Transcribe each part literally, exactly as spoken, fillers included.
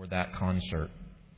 for that concert.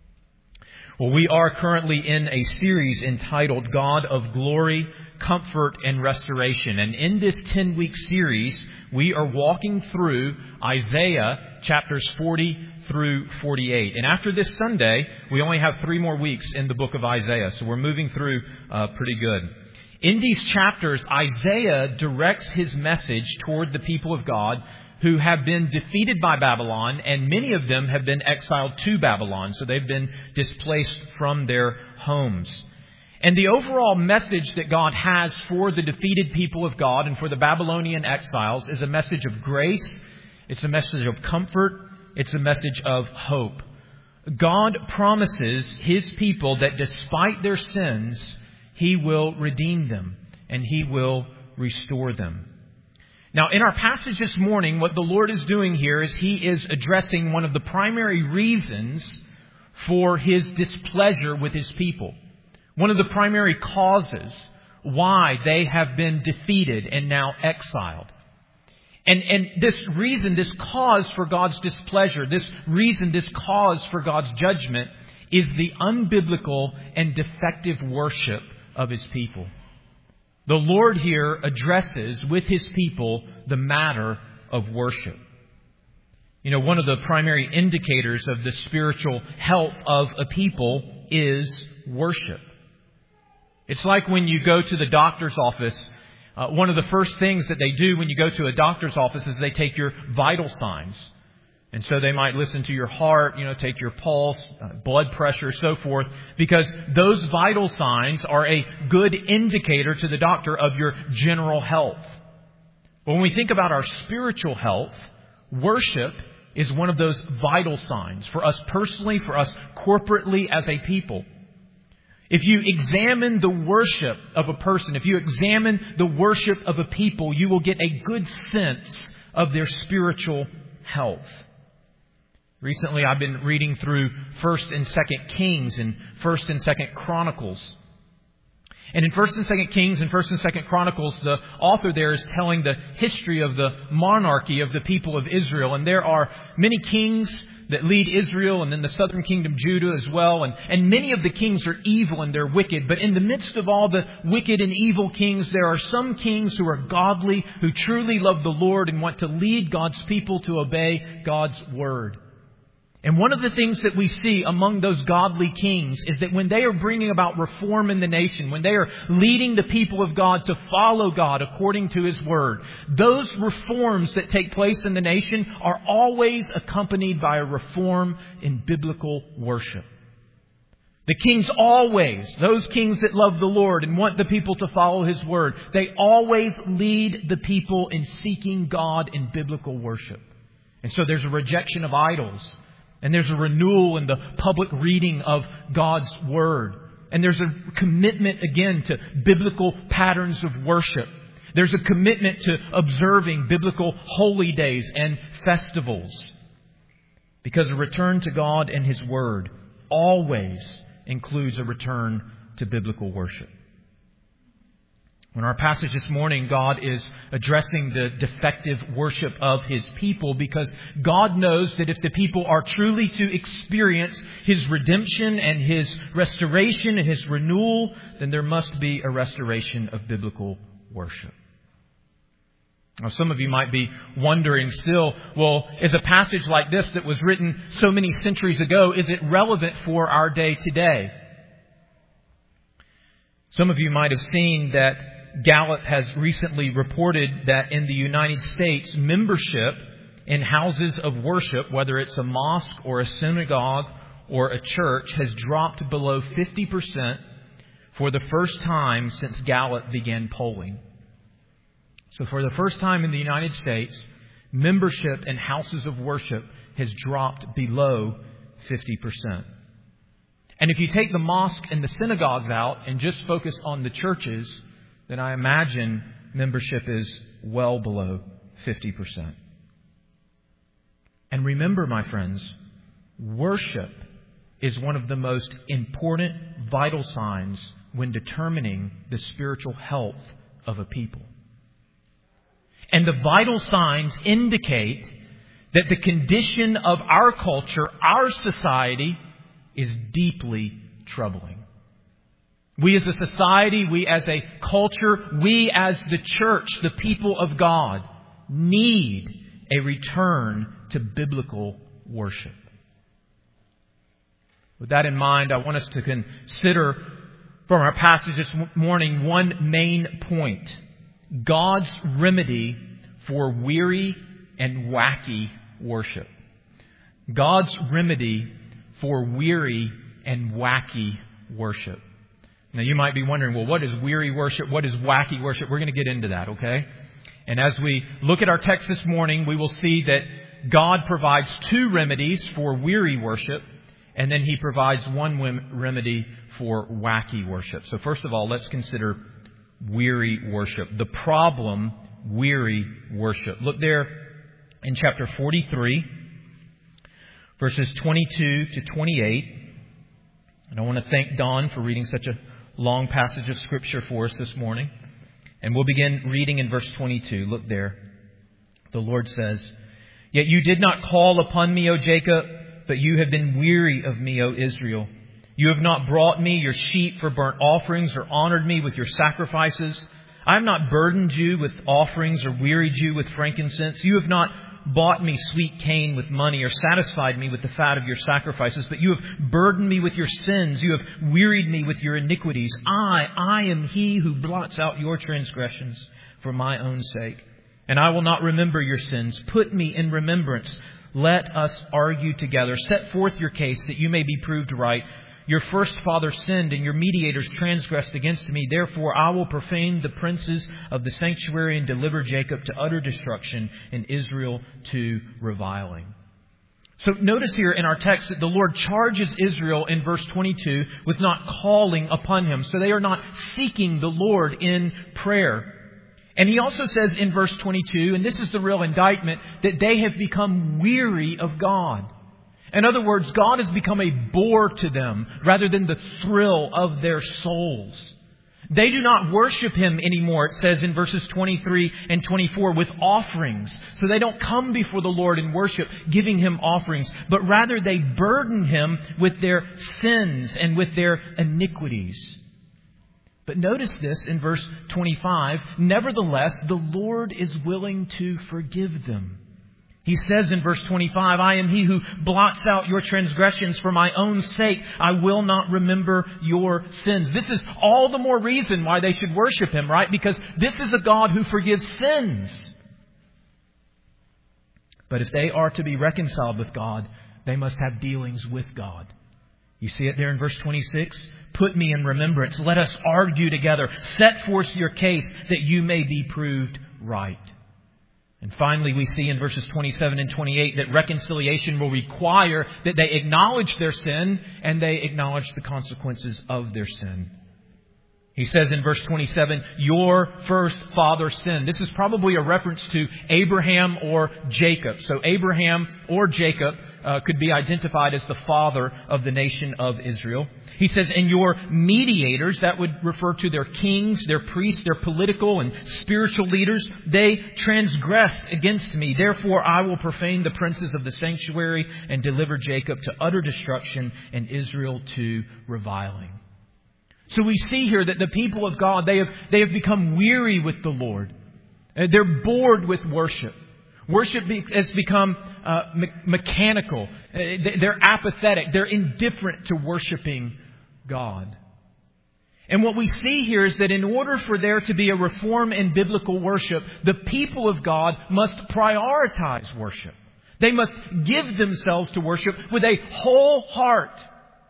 Well, we are currently in a series entitled God of Glory, Comfort, and Restoration. And in this ten-week series, we are walking through Isaiah chapters forty through forty-eight. And after this Sunday, we only have three more weeks in the book of Isaiah. So we're moving through uh, pretty good. In these chapters, Isaiah directs his message toward the people of God who have been defeated by Babylon, and many of them have been exiled to Babylon. So they've been displaced from their homes. And the overall message that God has for the defeated people of God and for the Babylonian exiles is a message of grace. It's a message of comfort. It's a message of hope. God promises His people that despite their sins, He will redeem them and He will restore them. Now, in our passage this morning, what the Lord is doing here is He is addressing one of the primary reasons for His displeasure with His people. One of the primary causes why they have been defeated and now exiled. And, and this reason, this cause for God's displeasure, this reason, this cause for God's judgment is the unbiblical and defective worship of His people. The Lord here addresses with His people the matter of worship. You know, one of the primary indicators of the spiritual health of a people is worship. It's like when you go to the doctor's office, uh, one of the first things that they do when you go to a doctor's office is they take your vital signs. And so they might listen to your heart, you know, take your pulse, uh, blood pressure, so forth, because those vital signs are a good indicator to the doctor of your general health. But when we think about our spiritual health, worship is one of those vital signs for us personally, for us corporately as a people. If you examine the worship of a person, if you examine the worship of a people, you will get a good sense of their spiritual health. Recently, I've been reading through First and Second Kings and First and Second Chronicles. And in First and Second Kings and First and Second Chronicles, the author there is telling the history of the monarchy of the people of Israel. And there are many kings that lead Israel, and then the southern kingdom, Judah, as well. And, and many of the kings are evil and they're wicked. But in the midst of all the wicked and evil kings, there are some kings who are godly, who truly love the Lord and want to lead God's people to obey God's word. And one of the things that we see among those godly kings is that when they are bringing about reform in the nation, when they are leading the people of God to follow God according to His word, those reforms that take place in the nation are always accompanied by a reform in biblical worship. The kings always, those kings that love the Lord and want the people to follow His word, they always lead the people in seeking God in biblical worship. And so there's a rejection of idols. And there's a renewal in the public reading of God's Word. And there's a commitment, again, to biblical patterns of worship. There's a commitment to observing biblical holy days and festivals. Because a return to God and His Word always includes a return to biblical worship. In our passage this morning, God is addressing the defective worship of His people because God knows that if the people are truly to experience His redemption and His restoration and His renewal, then there must be a restoration of biblical worship. Now, some of you might be wondering still, well, is a passage like this that was written so many centuries ago, is it relevant for our day today? Some of you might have seen that Gallup has recently reported that in the United States, membership in houses of worship, whether it's a mosque or a synagogue or a church, has dropped below fifty percent for the first time since Gallup began polling. So for the first time in the United States, membership in houses of worship has dropped below fifty percent. And if you take the mosque and the synagogues out and just focus on the churches, then I imagine membership is well below fifty percent. And remember, my friends, worship is one of the most important vital signs when determining the spiritual health of a people. And the vital signs indicate that the condition of our culture, our society, is deeply troubling. We as a society, we as a culture, we as the church, the people of God, need a return to biblical worship. With that in mind, I want us to consider from our passage this morning one main point: God's remedy for weary and wacky worship. God's remedy for weary and wacky worship. Now you might be wondering, well, what is weary worship? What is wacky worship? We're going to get into that, okay? And as we look at our text this morning, we will see that God provides two remedies for weary worship, and then He provides one remedy for wacky worship. So first of all, let's consider weary worship. The problem, weary worship. Look there in chapter forty-three, verses twenty-two to twenty-eight. And I want to thank Don for reading such a long passage of Scripture for us this morning. And we'll begin reading in verse twenty-two. Look there. The Lord says, "Yet you did not call upon me, O Jacob, but you have been weary of me, O Israel. You have not brought me your sheep for burnt offerings or honored me with your sacrifices. I have not burdened you with offerings or wearied you with frankincense. You have not bought me sweet cane with money or satisfied me with the fat of your sacrifices, but you have burdened me with your sins. You have wearied me with your iniquities. I, I am He who blots out your transgressions for my own sake. And I will not remember your sins. Put me in remembrance. Let us argue together. Set forth your case that you may be proved right. Your first father sinned and your mediators transgressed against me. Therefore, I will profane the princes of the sanctuary and deliver Jacob to utter destruction and Israel to reviling." So notice here in our text that the Lord charges Israel in verse twenty-two with not calling upon Him. So they are not seeking the Lord in prayer. And He also says in verse twenty-two, and this is the real indictment, that they have become weary of God. In other words, God has become a bore to them rather than the thrill of their souls. They do not worship Him anymore, it says in verses twenty-three and twenty-four, with offerings. So they don't come before the Lord in worship, giving Him offerings, but rather they burden Him with their sins and with their iniquities. But notice this in verse twenty-five, nevertheless, the Lord is willing to forgive them. He says in verse twenty-five, "I am He who blots out your transgressions for my own sake. I will not remember your sins." This is all the more reason why they should worship Him, right? Because this is a God who forgives sins. But if they are to be reconciled with God, they must have dealings with God. You see it there in verse twenty-six? "Put me in remembrance. Let us argue together. Set forth your case that you may be proved right." And finally, we see in verses twenty-seven and twenty-eight that reconciliation will require that they acknowledge their sin and they acknowledge the consequences of their sin. He says in verse twenty-seven, "Your first father sinned." This is probably a reference to Abraham or Jacob. So Abraham or Jacob uh, could be identified as the father of the nation of Israel. He says, "And your mediators," that would refer to their kings, their priests, their political and spiritual leaders, "they transgressed against me. Therefore, I will profane the princes of the sanctuary and deliver Jacob to utter destruction and Israel to reviling." So we see here that the people of God, they have, they have become weary with the Lord. They're bored with worship. Worship has become uh, me- mechanical. They're apathetic. They're indifferent to worshiping God. And what we see here is that in order for there to be a reform in biblical worship, the people of God must prioritize worship. They must give themselves to worship with a whole heart.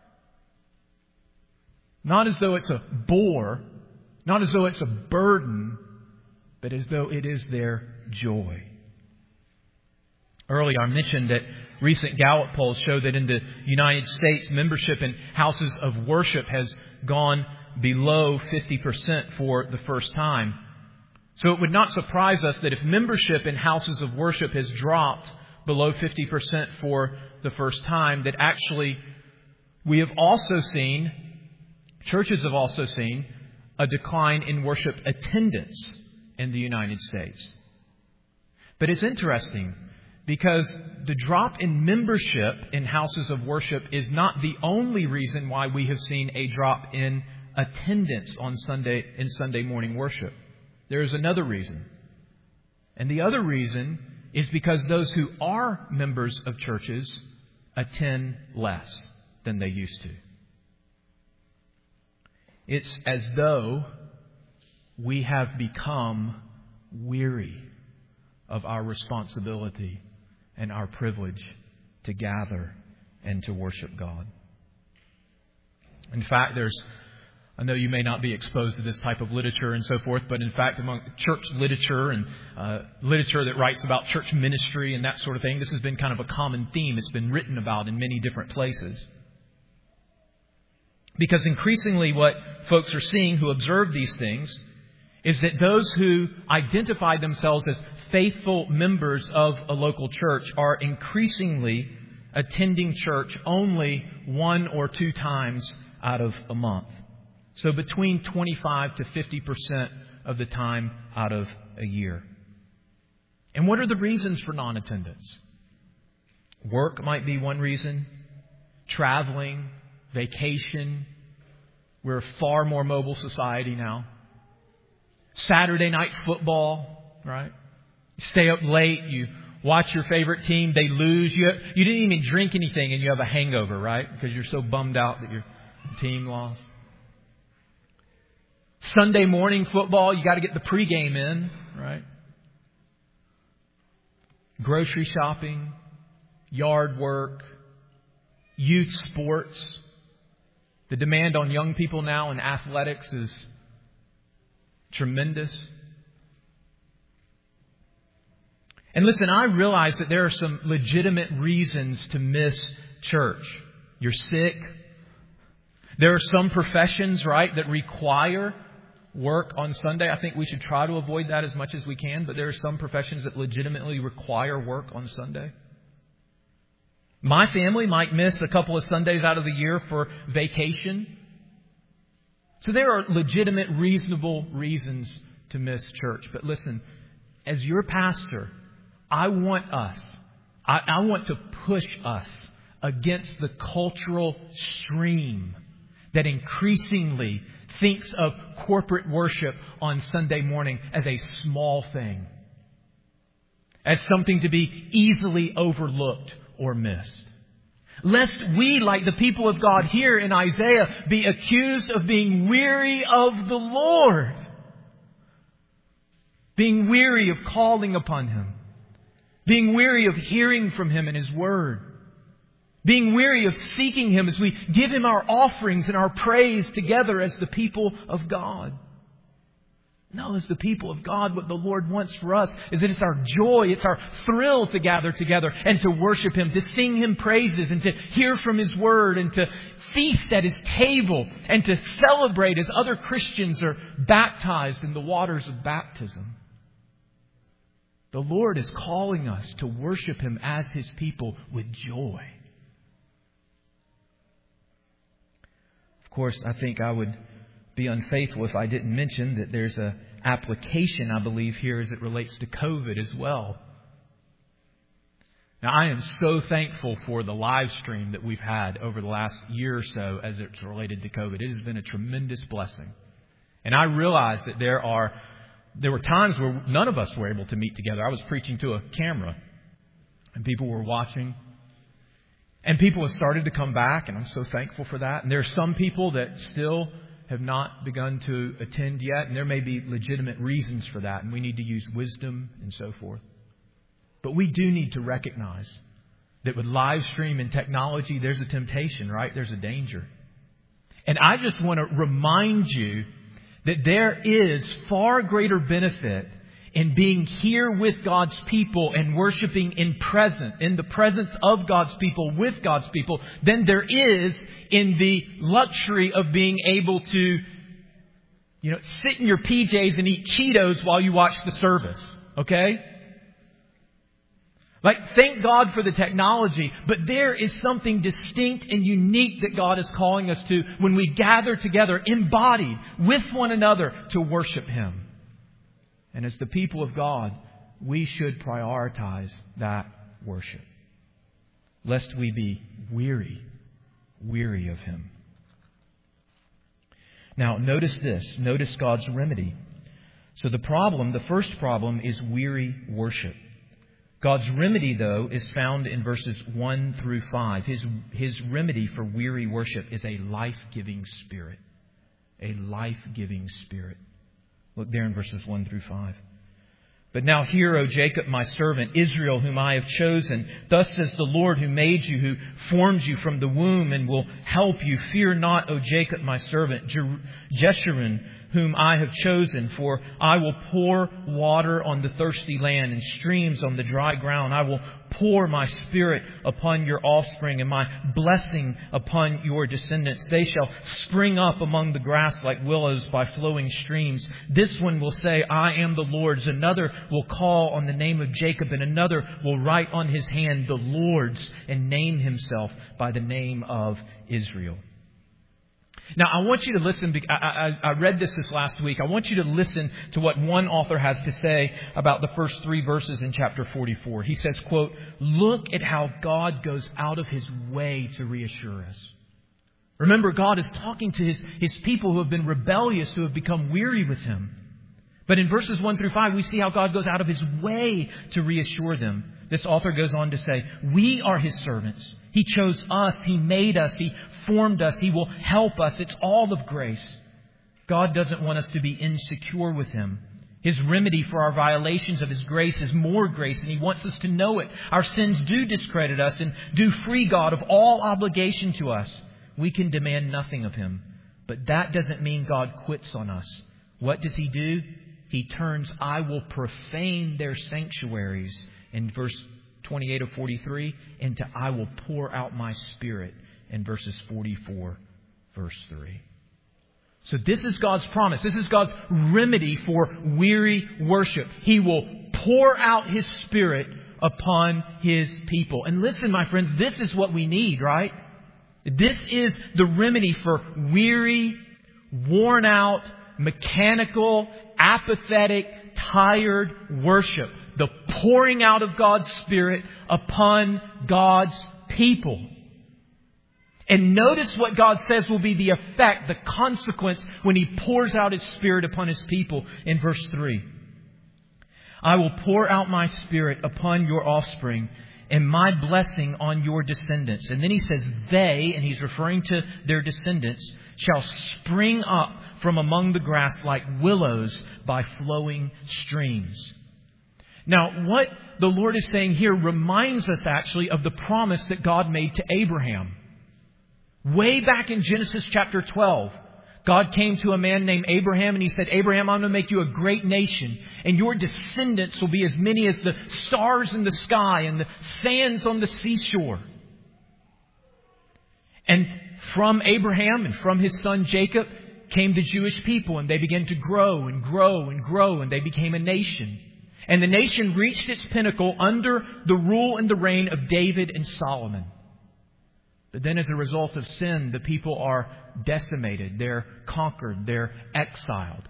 Not as though it's a bore, not as though it's a burden, but as though it is their joy. Earlier I mentioned that recent Gallup polls show that in the United States, membership in houses of worship has gone below fifty percent for the first time. So it would not surprise us that if membership in houses of worship has dropped below fifty percent for the first time, that actually we have also seen, churches have also seen, a decline in worship attendance in the United States. But it's interesting Because the drop in membership in houses of worship is not the only reason why we have seen a drop in attendance on Sunday in Sunday morning worship. There is another reason. And the other reason is because those who are members of churches attend less than they used to. It's as though we have become weary of our responsibility and our privilege to gather and to worship God. In fact, there's, I know you may not be exposed to this type of literature and so forth, but in fact, among church literature and uh, literature that writes about church ministry and that sort of thing, this has been kind of a common theme. It's been written about in many different places. Because increasingly what folks are seeing who observe these things is that those who identify themselves as faithful members of a local church are increasingly attending church only one or two times out of a month. So between twenty-five to fifty percent of the time out of a year. And what are the reasons for non-attendance? Work might be one reason. Traveling, vacation. We're a far more mobile society now. Saturday night football, right? You stay up late, you watch your favorite team, they lose. You, have, you didn't even drink anything and you have a hangover, right? Because you're so bummed out that your team lost. Sunday morning football, you got to get the pregame in, right? Grocery shopping, yard work, youth sports. The demand on young people now in athletics is tremendous. And listen, I realize that there are some legitimate reasons to miss church. You're sick. There are some professions, right, that require work on Sunday. I think we should try to avoid that as much as we can, but there are some professions that legitimately require work on Sunday. My family might miss a couple of Sundays out of the year for vacation. So there are legitimate, reasonable reasons to miss church. But listen, as your pastor, I want us, I, I want to push us against the cultural stream that increasingly thinks of corporate worship on Sunday morning as a small thing, as something to be easily overlooked or missed. Lest we, like the people of God here in Isaiah, be accused of being weary of the Lord. Being weary of calling upon Him. Being weary of hearing from Him in His Word. Being weary of seeking Him as we give Him our offerings and our praise together as the people of God. No, as the people of God, what the Lord wants for us is that it's our joy, it's our thrill to gather together and to worship Him, to sing Him praises and to hear from His Word and to feast at His table and to celebrate as other Christians are baptized in the waters of baptism. The Lord is calling us to worship Him as His people with joy. Of course, I think I would be unfaithful if I didn't mention that there's a application, I believe, here as it relates to COVID as well. Now, I am so thankful for the live stream that we've had over the last year or so as it's related to COVID. It has been a tremendous blessing. And I realize that there are there were times where none of us were able to meet together. I was preaching to a camera and people were watching. And people have started to come back, and I'm so thankful for that. And there are some people that still have not begun to attend yet, and there may be legitimate reasons for that, and we need to use wisdom and so forth. But we do need to recognize that with live stream and technology, there's a temptation, right? There's a danger. And I just want to remind you that there is far greater benefit in being here with God's people and worshiping in present, in the presence of God's people, with God's people, than there is in the luxury of being able to, you know, sit in your P Js and eat Cheetos while you watch the service. Okay? Like, thank God for the technology, but there is something distinct and unique that God is calling us to when we gather together, embodied with one another to worship Him. And as the people of God, we should prioritize that worship, lest we be weary, weary of Him. Now, notice this. Notice God's remedy. So the problem, the first problem, is weary worship. God's remedy, though, is found in verses one through five. His, his remedy for weary worship is a life-giving spirit. A life-giving spirit. Look there in verses one through five. But now hear, O Jacob, my servant, Israel, whom I have chosen. Thus says the Lord, who made you, who formed you from the womb and will help you. Fear not, O Jacob, my servant, Jeshurun, whom I have chosen. For I will pour water on the thirsty land and streams on the dry ground. I will pour my Spirit upon your offspring and my blessing upon your descendants. They shall spring up among the grass like willows by flowing streams. This one will say, I am the Lord's. Another will call on the name of Jacob, and another will write on his hand the Lord's and name himself by the name of Israel. Now, I want you to listen. I, I, I read this this last week. I want you to listen to what one author has to say about the first three verses in chapter forty-four. He says, quote, look at how God goes out of His way to reassure us. Remember, God is talking to His, His people who have been rebellious, who have become weary with Him. But in verses one through five, we see how God goes out of His way to reassure them. This author goes on to say, we are His servants. He chose us. He made us. He formed us. He will help us. It's all of grace. God doesn't want us to be insecure with Him. His remedy for our violations of His grace is more grace, and He wants us to know it. Our sins do discredit us and do free God of all obligation to us. We can demand nothing of Him. But that doesn't mean God quits on us. What does He do? He turns, I will profane their sanctuaries, in verse twenty-eight of forty-three, into I will pour out my Spirit in verses forty-four, verse three. So this is God's promise. This is God's remedy for weary worship. He will pour out His Spirit upon His people. And listen, my friends, this is what we need, right? This is the remedy for weary, worn out, mechanical, apathetic, tired worship. The pouring out of God's Spirit upon God's people. And notice what God says will be the effect, the consequence, when He pours out His Spirit upon His people in verse three. I will pour out my Spirit upon your offspring and my blessing on your descendants. And then He says, they, and He's referring to their descendants, shall spring up from among the grass like willows by flowing streams. Now, what the Lord is saying here reminds us actually of the promise that God made to Abraham. Way back in Genesis chapter twelve, God came to a man named Abraham and He said, Abraham, I'm going to make you a great nation, and your descendants will be as many as the stars in the sky and the sands on the seashore. And from Abraham and from his son Jacob came the Jewish people, and they began to grow and grow and grow, and they became a nation. And the nation reached its pinnacle under the rule and the reign of David and Solomon. But then as a result of sin, the people are decimated. They're conquered. They're exiled.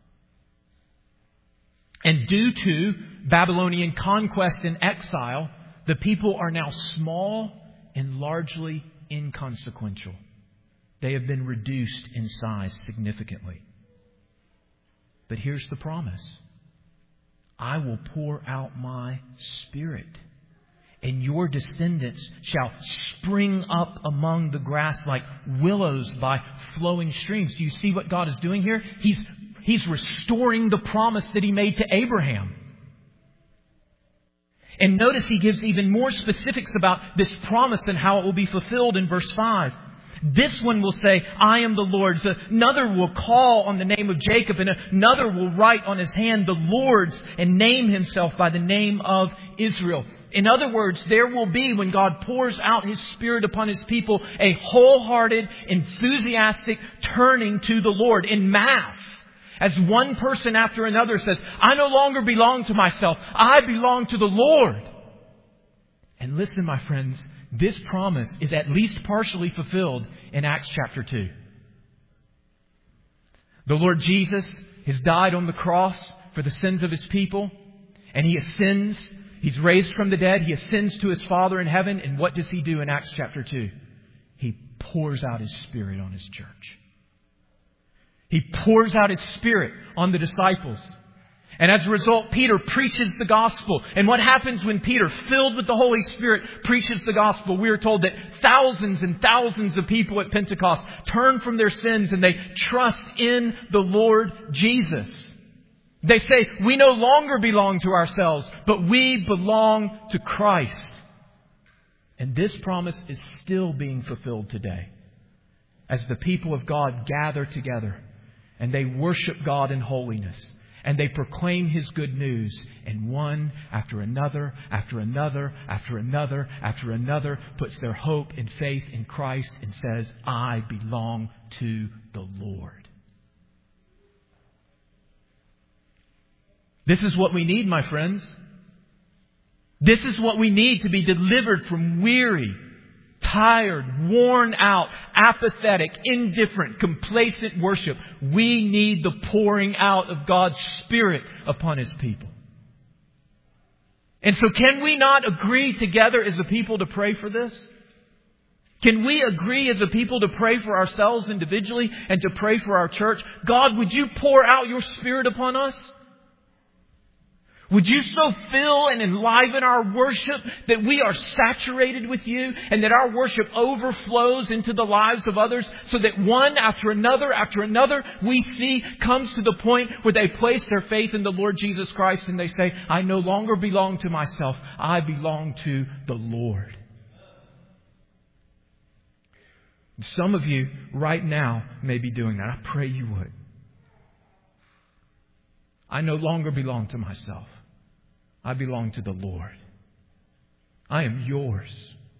And due to Babylonian conquest and exile, the people are now small and largely inconsequential. They have been reduced in size significantly. But here's the promise. I will pour out my Spirit, and your descendants shall spring up among the grass like willows by flowing streams. Do you see what God is doing here? He's, he's restoring the promise that He made to Abraham. And notice He gives even more specifics about this promise and how it will be fulfilled in verse five. This one will say, I am the Lord's. Another will call on the name of Jacob, and another will write on his hand the Lord's and name himself by the name of Israel. In other words, there will be, when God pours out His Spirit upon His people, a wholehearted, enthusiastic turning to the Lord in mass. As one person after another says, I no longer belong to myself. I belong to the Lord. And listen, my friends, this promise is at least partially fulfilled in Acts chapter two. The Lord Jesus has died on the cross for the sins of His people, and He ascends He's raised from the dead. He ascends to His Father in heaven. And what does He do in Acts chapter two? He pours out His Spirit on His church. He pours out His Spirit on the disciples. And as a result, Peter preaches the gospel. And what happens when Peter, filled with the Holy Spirit, preaches the gospel? We are told that thousands and thousands of people at Pentecost turn from their sins and they trust in the Lord Jesus. They say, we no longer belong to ourselves, but we belong to Christ. And this promise is still being fulfilled today as the people of God gather together and they worship God in holiness. And they proclaim His good news. And one after another, after another, after another, after another puts their hope and faith in Christ and says, I belong to the Lord. This is what we need, my friends. This is what we need to be delivered from weary, tired, worn out, apathetic, indifferent, complacent worship. We need the pouring out of God's Spirit upon His people. And so can we not agree together as a people to pray for this? Can we agree as a people to pray for ourselves individually and to pray for our church? God, would you pour out your Spirit upon us? Would you so fill and enliven our worship that we are saturated with you and that our worship overflows into the lives of others so that one after another after another we see comes to the point where they place their faith in the Lord Jesus Christ and they say, I no longer belong to myself. I belong to the Lord. Some of you right now may be doing that. I pray you would. I no longer belong to myself. I belong to the Lord. I am yours.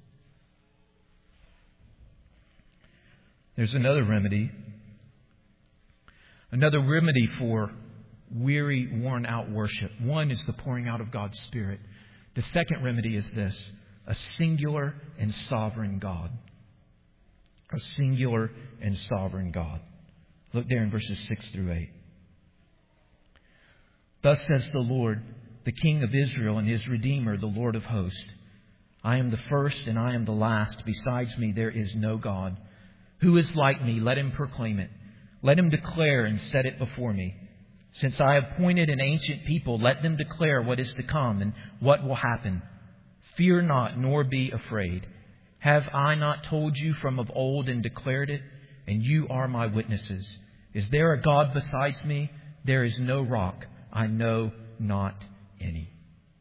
There's another remedy. Another remedy for weary, worn out worship. One is the pouring out of God's Spirit. The second remedy is this: a singular and sovereign God. A singular and sovereign God. Look there in verses six through eight. Thus says the Lord, the King of Israel and His Redeemer, the Lord of hosts. I am the first and I am the last. Besides me there is no God. Who is like me? Let him proclaim it. Let him declare and set it before me. Since I appointed an ancient people, let them declare what is to come and what will happen. Fear not, nor be afraid. Have I not told you from of old and declared it? And you are my witnesses. Is there a God besides me? There is no rock. I know not any.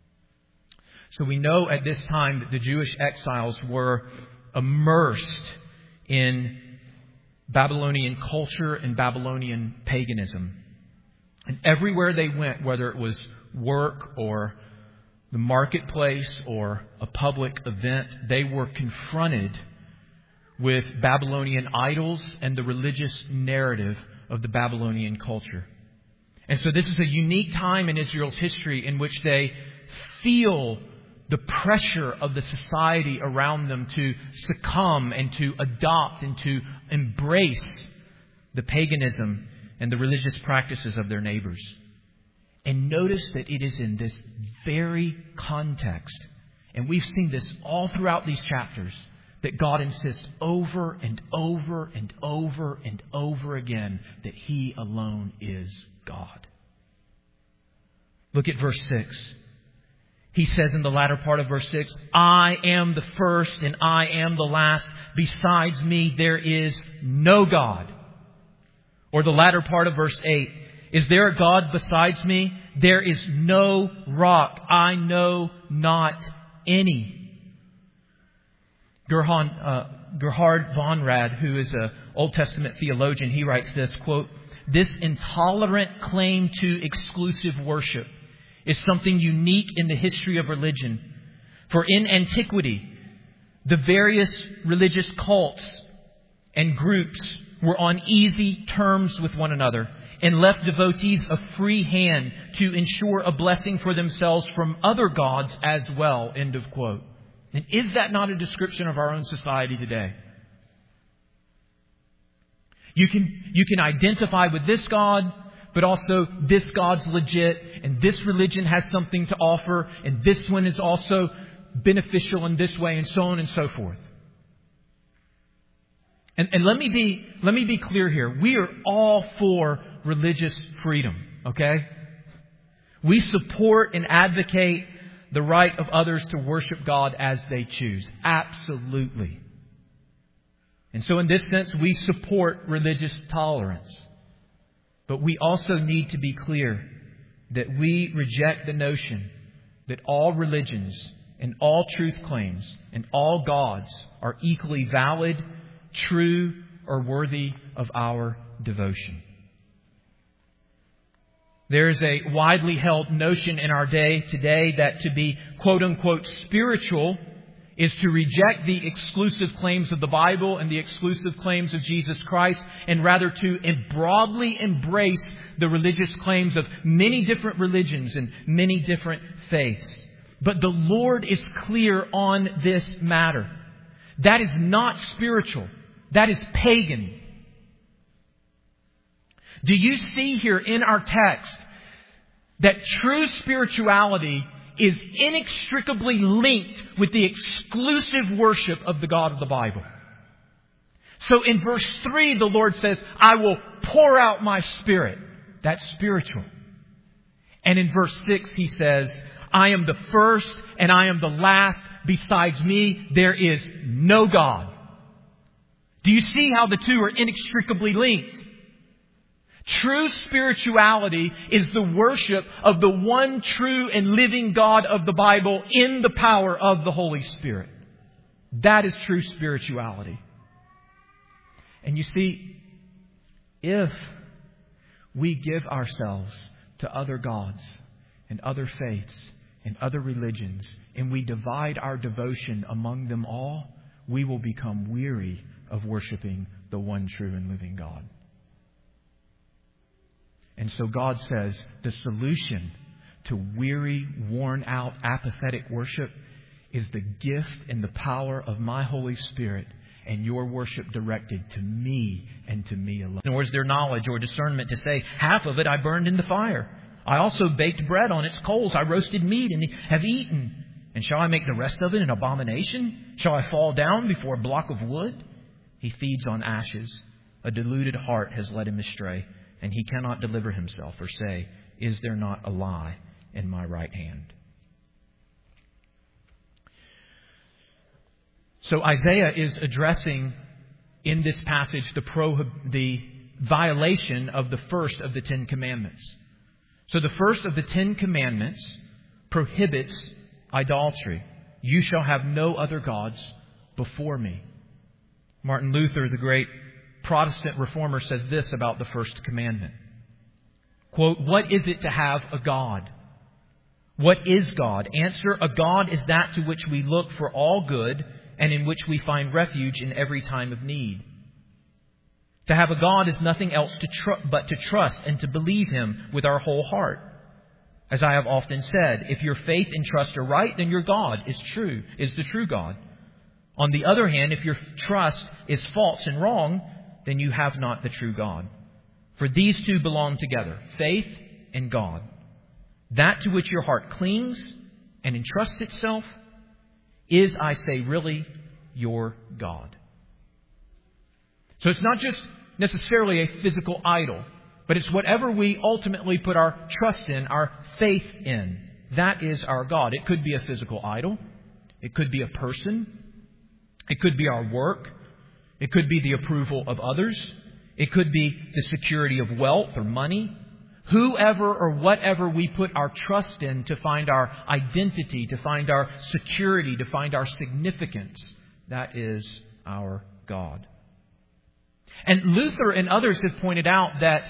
So we know at this time that the Jewish exiles were immersed in Babylonian culture and Babylonian paganism. And everywhere they went, whether it was work or the marketplace or a public event, they were confronted with Babylonian idols and the religious narrative of the Babylonian culture. And so this is a unique time in Israel's history in which they feel the pressure of the society around them to succumb and to adopt and to embrace the paganism and the religious practices of their neighbors. And notice that it is in this very context, and we've seen this all throughout these chapters, that God insists over and over and over and over again that He alone is God. Look at verse six. He says in the latter part of verse six, I am the first and I am the last. Besides me there is no God. Or the latter part of verse eight, is there a God besides me? There is no rock. I know not any. Gerhard, uh, Gerhard von Rad, who is an Old Testament theologian, he writes this, quote, this intolerant claim to exclusive worship is something unique in the history of religion. For in antiquity, the various religious cults and groups were on easy terms with one another and left devotees a free hand to ensure a blessing for themselves from other gods as well. End of quote. And is that not a description of our own society today? You can, you can identify with this God, but also this God's legit, and this religion has something to offer, and this one is also beneficial in this way, and so on and so forth. And, and let me be let me be clear here. We are all for religious freedom, okay? We support and advocate the right of others to worship God as they choose. Absolutely. And so in this sense, we support religious tolerance. But we also need to be clear that we reject the notion that all religions and all truth claims and all gods are equally valid, true, or worthy of our devotion. There is a widely held notion in our day today that to be quote-unquote spiritual is to reject the exclusive claims of the Bible and the exclusive claims of Jesus Christ, and rather to broadly embrace the religious claims of many different religions and many different faiths. But the Lord is clear on this matter. That is not spiritual. That is pagan. Do you see here in our text that true spirituality is inextricably linked with the exclusive worship of the God of the Bible? So in verse three, the Lord says, I will pour out my Spirit. That's spiritual. And in verse six, He says, I am the first and I am the last. Besides me, there is no God. Do you see how the two are inextricably linked? True spirituality is the worship of the one true and living God of the Bible in the power of the Holy Spirit. That is true spirituality. And you see, if we give ourselves to other gods and other faiths and other religions, and we divide our devotion among them all, we will become weary of worshiping the one true and living God. And so God says the solution to weary, worn out, apathetic worship is the gift and the power of my Holy Spirit and your worship directed to me and to me alone. Nor is there knowledge or discernment to say, half of it I burned in the fire. I also baked bread on its coals. I roasted meat and have eaten. And shall I make the rest of it an abomination? Shall I fall down before a block of wood? He feeds on ashes. A deluded heart has led him astray. And he cannot deliver himself or say, is there not a lie in my right hand? So Isaiah is addressing in this passage the, prohib- the violation of the first of the Ten Commandments. So the first of the Ten Commandments prohibits idolatry. You shall have no other gods before me. Martin Luther, the great Protestant reformer, says this about the first commandment. Quote, what is it to have a God? What is God? Answer, a God is that to which we look for all good and in which we find refuge in every time of need. To have a God is nothing else to tr- but to trust and to believe Him with our whole heart. As I have often said, if your faith and trust are right, then your God is true, is the true God. On the other hand, if your trust is false and wrong, then you have not the true God. For these two belong together, faith and God. That to which your heart clings and entrusts itself is, I say, really your God. So it's not just necessarily a physical idol, but it's whatever we ultimately put our trust in, our faith in. That is our God. It could be a physical idol. It could be a person. It could be our work. It could be the approval of others. It could be the security of wealth or money. Whoever or whatever we put our trust in to find our identity, to find our security, to find our significance, that is our God. And Luther and others have pointed out that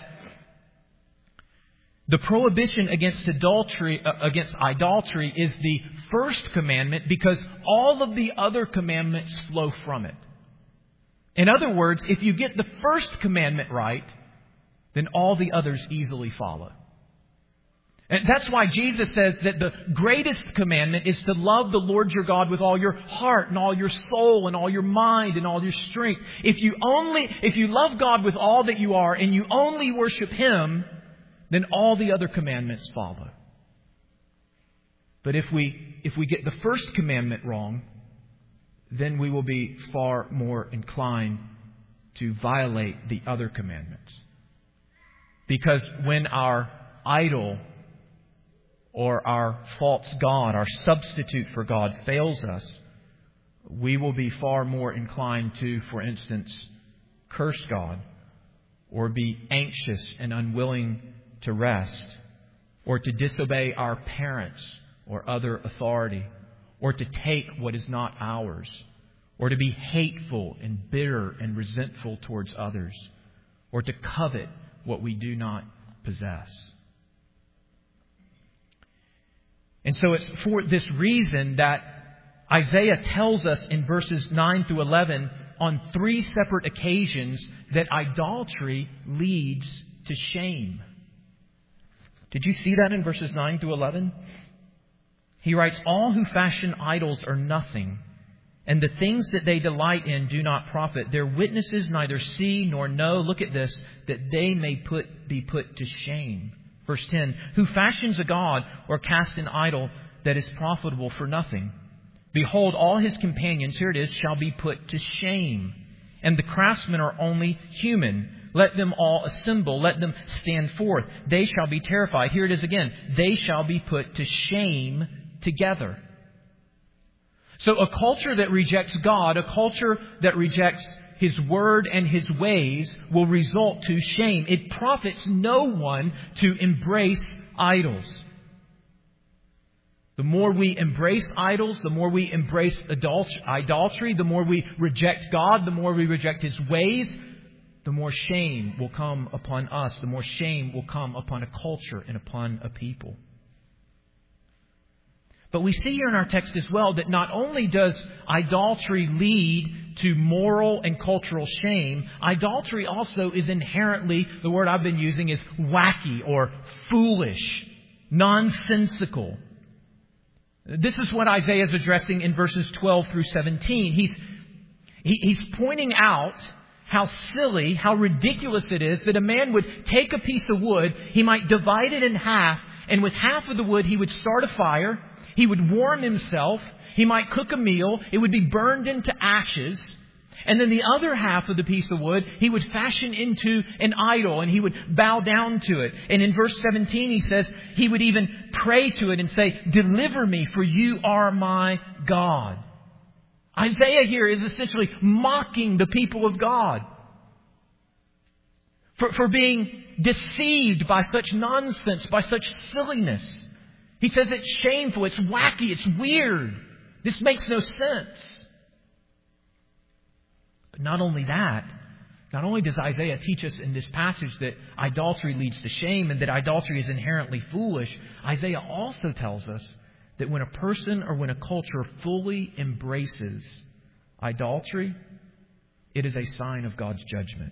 the prohibition against adultery, uh, against idolatry is the first commandment because all of the other commandments flow from it. In other words, if you get the first commandment right, then all the others easily follow. And that's why Jesus says that the greatest commandment is to love the Lord your God with all your heart and all your soul and all your mind and all your strength. If you only, if you love God with all that you are and you only worship Him, then all the other commandments follow. But if we if we get the first commandment wrong, then we will be far more inclined to violate the other commandments. Because when our idol or our false god, our substitute for God, fails us, we will be far more inclined to, for instance, curse God, or be anxious and unwilling to rest, or to disobey our parents or other authority, or to take what is not ours, or to be hateful and bitter and resentful towards others, or to covet what we do not possess. And so it's for this reason that Isaiah tells us in verses nine through eleven on three separate occasions that idolatry leads to shame. Did you see that in verses nine through eleven? He writes, "All who fashion idols are nothing, and the things that they delight in do not profit. Their witnesses neither see nor know," look at this, "that they may put be put to shame." Verse ten, "Who fashions a god or casts an idol that is profitable for nothing? Behold, all his companions," here it is, "shall be put to shame. And the craftsmen are only human. Let them all assemble. Let them stand forth. They shall be terrified." Here it is again. "They shall be put to shame together." So a culture that rejects God, a culture that rejects His word and His ways, will result to shame. It profits no one to embrace idols. The more we embrace idols, the more we embrace idolatry, the more we reject God, the more we reject His ways, the more shame will come upon us, the more shame will come upon a culture and upon a people. But we see here in our text as well that not only does idolatry lead to moral and cultural shame, idolatry also is inherently, the word I've been using is wacky or foolish, nonsensical. This is what Isaiah is addressing in verses twelve through seventeen. He's, he, he's pointing out how silly, how ridiculous it is that a man would take a piece of wood, he might divide it in half, and with half of the wood he would start a fire. He would warm himself. He might cook a meal. It would be burned into ashes. And then the other half of the piece of wood, he would fashion into an idol and he would bow down to it. And in verse seventeen, he says he would even pray to it and say, "Deliver me, for you are my God." Isaiah here is essentially mocking the people of God for, for being deceived by such nonsense, by such silliness. He says it's shameful, it's wacky, it's weird. This makes no sense. But not only that, not only does Isaiah teach us in this passage that idolatry leads to shame and that idolatry is inherently foolish, Isaiah also tells us that when a person or when a culture fully embraces idolatry, it is a sign of God's judgment.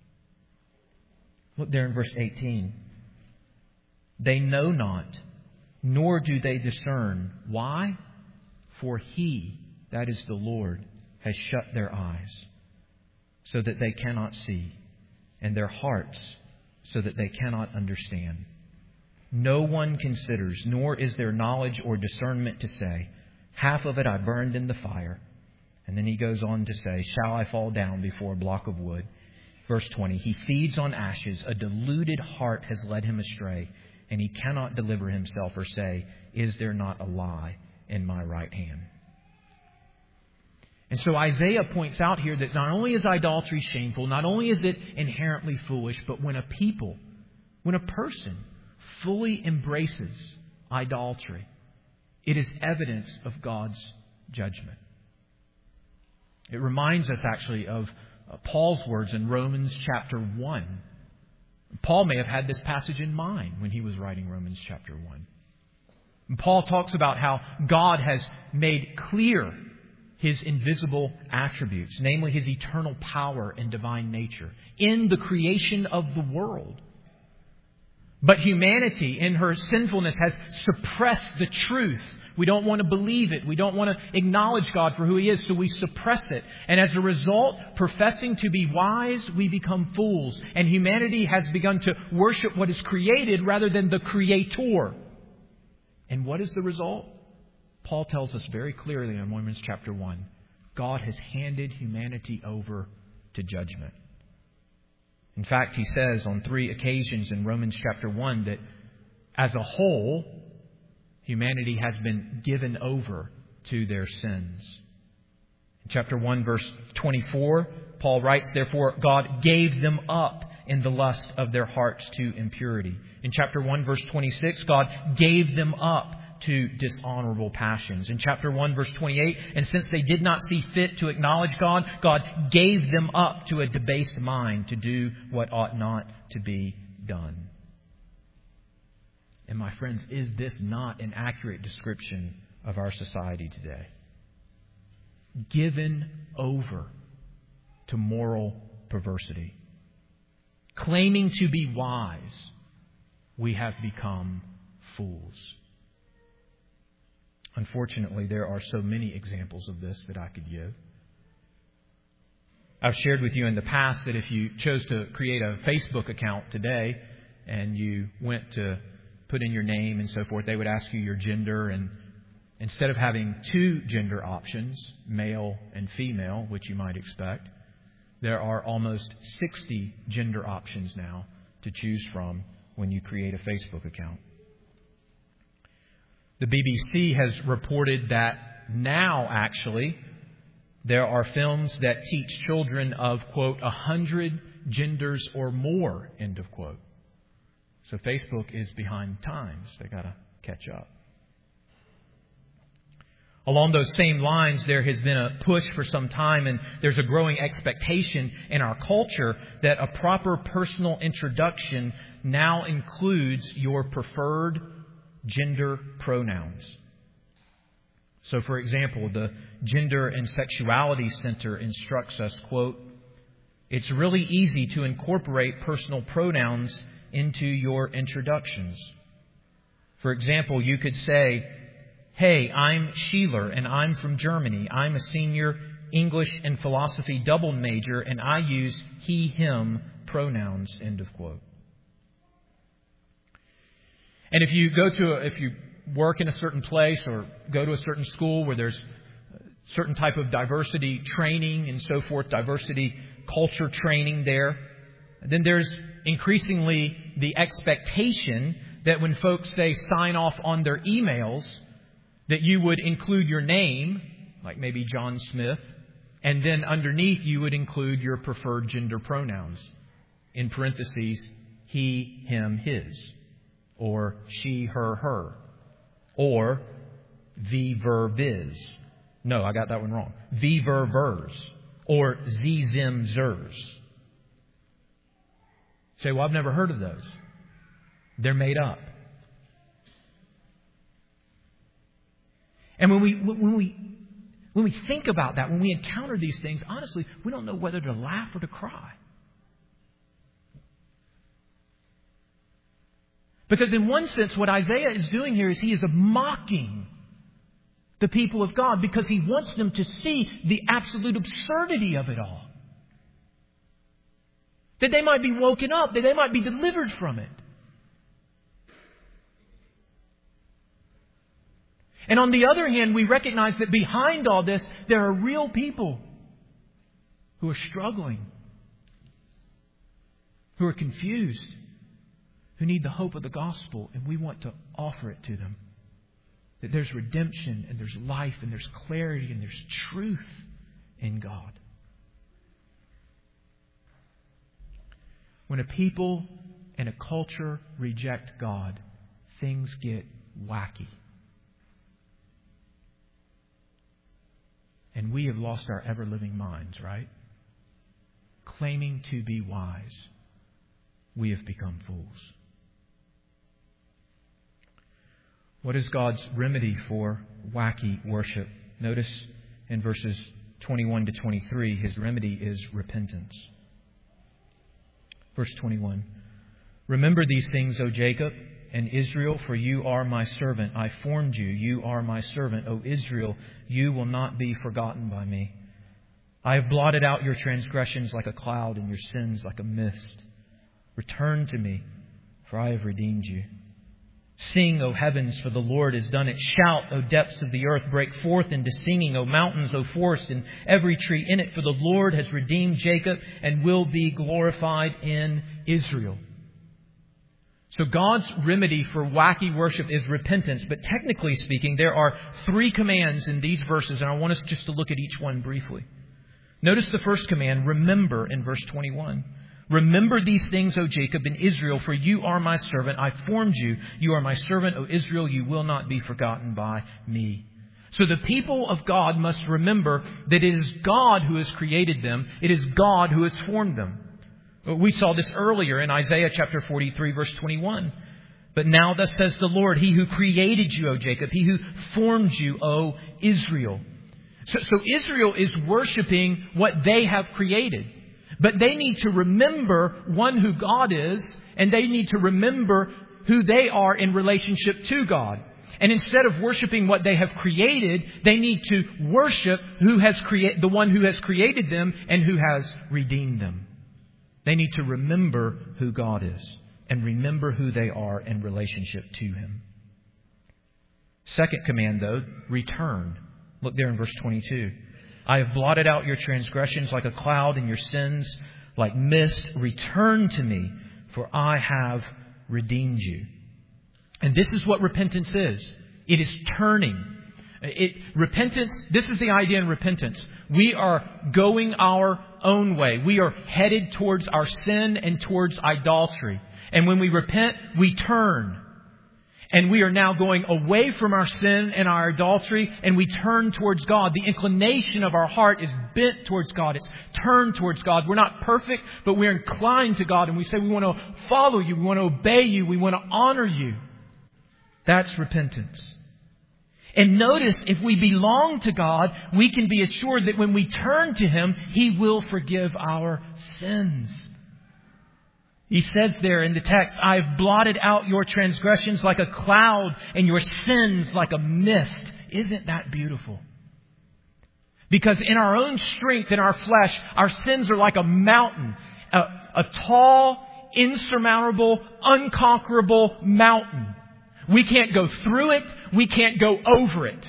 Look there in verse eighteen. "They know not, nor do they discern." Why? "For He," that is the Lord, "has shut their eyes, so that they cannot see, and their hearts, so that they cannot understand. No one considers, nor is there knowledge or discernment to say, 'Half of it I burned in the fire.'" And then he goes on to say, "Shall I fall down before a block of wood?" Verse twenty, "He feeds on ashes. A deluded heart has led him astray. And he cannot deliver himself or say, 'Is there not a lie in my right hand?'" And so Isaiah points out here that not only is idolatry shameful, not only is it inherently foolish, but when a people, when a person fully embraces idolatry, it is evidence of God's judgment. It reminds us actually of Paul's words in Romans chapter one. Paul may have had this passage in mind when he was writing Romans chapter one. And Paul talks about how God has made clear His invisible attributes, namely His eternal power and divine nature, in the creation of the world. But humanity, in her sinfulness, has suppressed the truth We don't want to believe it. We don't want to acknowledge God for who He is, so we suppress it. And as a result, professing to be wise, we become fools. And humanity has begun to worship what is created rather than the Creator. And what is the result? Paul tells us very clearly in Romans chapter one, God has handed humanity over to judgment. In fact, he says on three occasions in Romans chapter one that as a whole, humanity has been given over to their sins. In chapter one, verse twenty-four, Paul writes, therefore, God gave them up in the lust of their hearts to impurity. In chapter one, verse twenty-six, God gave them up to dishonorable passions. In chapter one, verse twenty-eight, and since they did not see fit to acknowledge God, God gave them up to a debased mind to do what ought not to be done. And my friends, is this not an accurate description of our society today? Given over to moral perversity. Claiming to be wise, we have become fools. Unfortunately, there are so many examples of this that I could give. I've shared with you in the past that if you chose to create a Facebook account today and you went to put in your name and so forth, they would ask you your gender, and instead of having two gender options, male and female, which you might expect, there are almost sixty gender options now to choose from when you create a Facebook account. The B B C has reported that now, actually, there are films that teach children of, quote, a hundred genders or more, end of quote. So Facebook is behind times. They got to catch up. Along those same lines, there has been a push for some time, and there's a growing expectation in our culture that a proper personal introduction now includes your preferred gender pronouns. So, for example, the Gender and Sexuality Center instructs us, quote, it's really easy to incorporate personal pronouns into your introductions. For example, you could say, hey, I'm Sheila and I'm from Germany. I'm a senior English and philosophy double major and I use he, him pronouns, end of quote. And if you go to, a, if you work in a certain place or go to a certain school where there's a certain type of diversity training and so forth, diversity culture training there, then there's increasingly the expectation that when folks say sign off on their emails, that you would include your name, like maybe John Smith, and then underneath you would include your preferred gender pronouns. In parentheses, he, him, his. Or she, her, her. Or the verb is. No, I got that one wrong. The verb vers. Or ze, zim, zers. Say, well, I've never heard of those. They're made up. And when we when we when we think about that, when we encounter these things, honestly, we don't know whether to laugh or to cry. Because in one sense, what Isaiah is doing here is he is mocking the people of God because he wants them to see the absolute absurdity of it all. That they might be woken up, that they might be delivered from it. And on the other hand, we recognize that behind all this, there are real people who are struggling, who are confused, who need the hope of the gospel, and we want to offer it to them. That there's redemption, and there's life, and there's clarity, and there's truth in God. When a people and a culture reject God, things get wacky. And we have lost our ever-living minds, right? Claiming to be wise, we have become fools. What is God's remedy for wacky worship? Notice in verses twenty-one to twenty-three, His remedy is repentance. Verse twenty-one. Remember these things, O Jacob, and Israel, for you are my servant. I formed you. You are my servant. O Israel, you will not be forgotten by me. I have blotted out your transgressions like a cloud and your sins like a mist. Return to me, for I have redeemed you. Sing, O heavens, for the Lord has done it. Shout, O depths of the earth. Break forth into singing, O mountains, O forest, and every tree in it. For the Lord has redeemed Jacob and will be glorified in Israel. So God's remedy for wacky worship is repentance. But technically speaking, there are three commands in these verses, and I want us just to look at each one briefly. Notice the first command, remember, in verse twenty-one. Remember these things, O Jacob and Israel, for you are my servant. I formed you. You are my servant, O Israel. You will not be forgotten by me. So the people of God must remember that it is God who has created them. It is God who has formed them. We saw this earlier in Isaiah chapter forty-three, verse twenty-one. But now thus says the Lord, He who created you, O Jacob, He who formed you, O Israel. So, so Israel is worshiping what they have created. But they need to remember, one, who God is, and they need to remember who they are in relationship to God. And instead of worshiping what they have created, they need to worship who has created, the one who has created them and who has redeemed them. They need to remember who God is and remember who they are in relationship to Him. Second command, though, return. Look there in verse twenty-two. I have blotted out your transgressions like a cloud and your sins like mist. Return to me, for I have redeemed you. And this is what repentance is. It is turning. It, repentance, this is the idea in repentance. We are going our own way. We are headed towards our sin and towards idolatry. And when we repent, we turn. And we are now going away from our sin and our idolatry, and we turn towards God. The inclination of our heart is bent towards God. It's turned towards God. We're not perfect, but we're inclined to God. And we say we want to follow you. We want to obey you. We want to honor you. That's repentance. And notice, if we belong to God, we can be assured that when we turn to Him, He will forgive our sins. He says there in the text, I have blotted out your transgressions like a cloud and your sins like a mist. Isn't that beautiful? Because in our own strength, in our flesh, our sins are like a mountain. A, a tall, insurmountable, unconquerable mountain. We can't go through it. We can't go over it.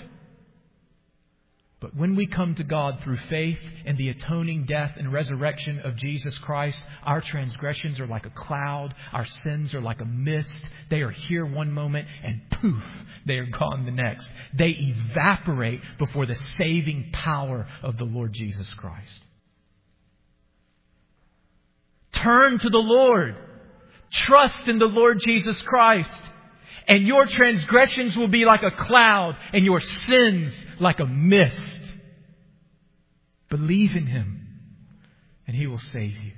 But when we come to God through faith in the atoning death and resurrection of Jesus Christ, our transgressions are like a cloud. Our sins are like a mist. They are here one moment and poof, they are gone the next. They evaporate before the saving power of the Lord Jesus Christ. Turn to the Lord. Trust in the Lord Jesus Christ. And your transgressions will be like a cloud and your sins like a mist. Believe in Him and He will save you.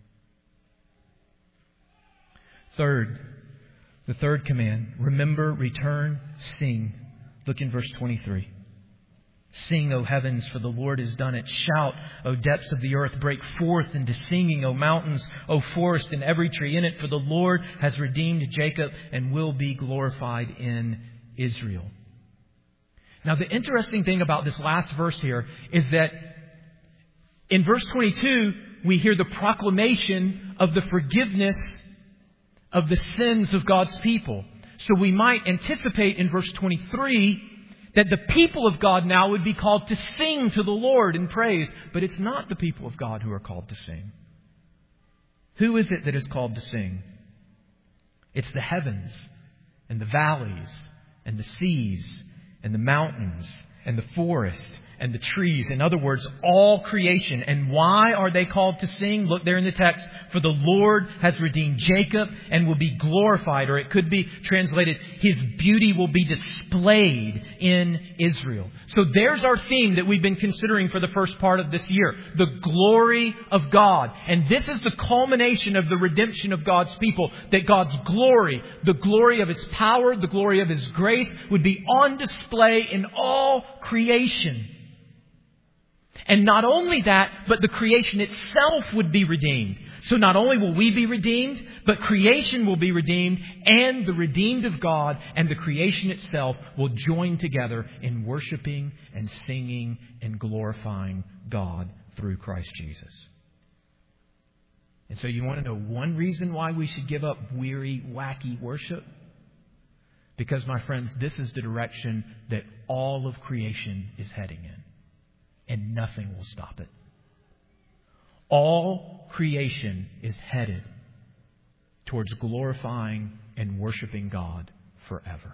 Third, the third command, remember, return, sing. Look in verse twenty-three. Sing, O heavens, for the Lord has done it. Shout, O depths of the earth. Break forth into singing, O mountains, O forest, and every tree in it. For the Lord has redeemed Jacob and will be glorified in Israel. Now, the interesting thing about this last verse here is that in verse twenty-two, we hear the proclamation of the forgiveness of the sins of God's people. So we might anticipate in verse twenty-three that the people of God now would be called to sing to the Lord in praise. But it's not the people of God who are called to sing. Who is it that is called to sing? It's the heavens and the valleys and the seas and the mountains and the forest and the trees. In other words, all creation. And why are they called to sing? Look there in the text. For the Lord has redeemed Jacob and will be glorified. Or it could be translated, His beauty will be displayed in Israel. So there's our theme that we've been considering for the first part of this year. The glory of God. And this is the culmination of the redemption of God's people. That God's glory, the glory of His power, the glory of His grace would be on display in all creation. And not only that, but the creation itself would be redeemed. So not only will we be redeemed, but creation will be redeemed, and the redeemed of God and the creation itself will join together in worshiping and singing and glorifying God through Christ Jesus. And so you want to know one reason why we should give up weary, wacky worship? Because, my friends, this is the direction that all of creation is heading in, and nothing will stop it. All creation is headed towards glorifying and worshiping God forever.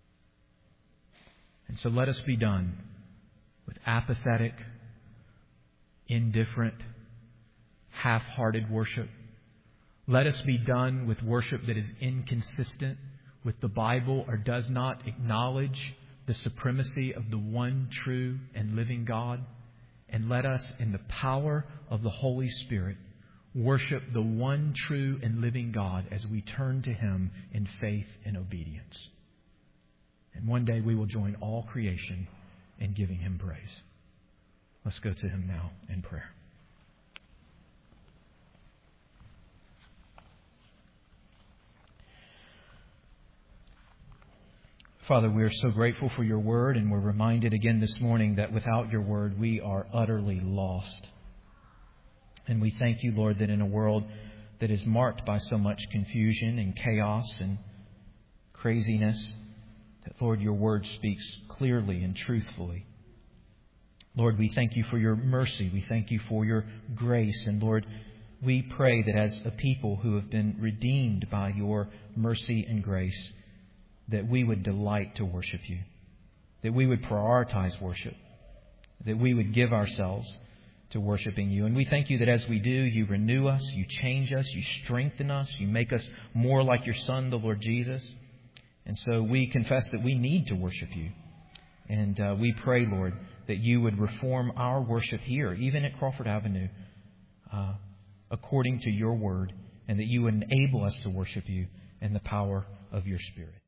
And so let us be done with apathetic, indifferent, half-hearted worship. Let us be done with worship that is inconsistent with the Bible or does not acknowledge the supremacy of the one true and living God. And let us, in the power of the Holy Spirit, worship the one true and living God as we turn to Him in faith and obedience. And one day we will join all creation in giving Him praise. Let's go to Him now in prayer. Father, we are so grateful for your word, and we're reminded again this morning that without your word, we are utterly lost. And we thank you, Lord, that in a world that is marked by so much confusion and chaos and craziness, that, Lord, your word speaks clearly and truthfully. Lord, we thank you for your mercy. We thank you for your grace. And Lord, we pray that as a people who have been redeemed by your mercy and grace, that we would delight to worship you, that we would prioritize worship, that we would give ourselves to worshiping you. And we thank you that as we do, you renew us, you change us, you strengthen us, you make us more like your Son, the Lord Jesus. And so we confess that we need to worship you. And uh, we pray, Lord, that you would reform our worship here, even at Crawford Avenue, uh, according to your word, and that you would enable us to worship you in the power of your Spirit.